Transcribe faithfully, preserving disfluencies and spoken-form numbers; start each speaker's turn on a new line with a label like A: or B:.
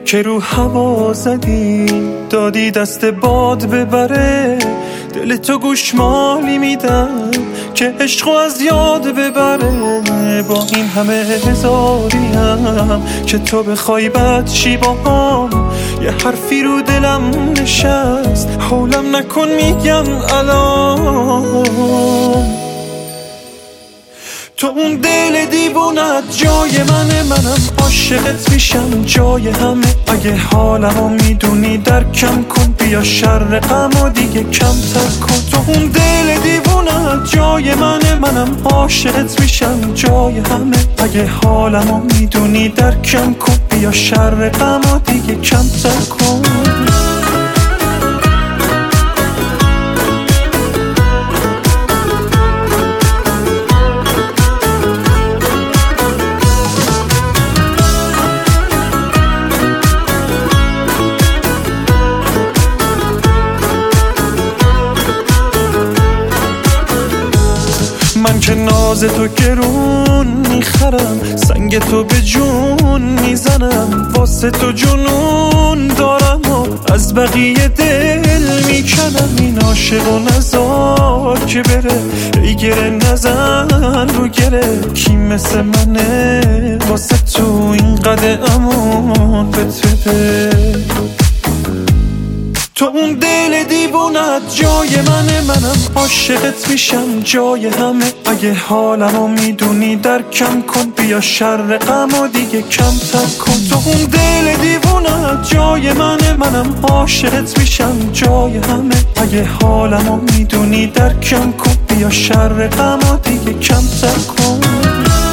A: که رو هوا زدی دادی دست باد ببره، دل تو گوشمالی میدم که عشقو از یاد ببره. با این همه هزاریم که تو بخوای بد شی باهام، یه حرفی رو دلم نشست حولم نکن میگم الان. تو اون دل دیوونت جای منه، منم عاشقت میشم جای همه. اگه حالمو میدونی درکم کن، بیا شر غمو دیگه کمتر کن. تو اون دل دیوونت جای منه، منم عاشقت میشم جای همه. اگه حالمو میدونی درکم کن، بیا شر غمو دیگه کمتر کن. من که ناز تو گرون میخرم، سنگ تو به جون میزنم، واسه تو جنون دارم و از بقیه دل میکنم. این عاشق و نزار که بره، ای گره نزن رو گره. کی مثل منه واسه تو اینقدر امان بده. تو اون دل دیوونت جای منه، منم عاشقت میشم جای همه. اگه حالمو میدونی درکم کن، بیا شر غمو دیگه کمتر کن. تو اون دل دیوونت جای منه، منم عاشقت میشم جای همه. اگه حالمو میدونی درکم کن، بیا شر غمو دیگه کمتر کن.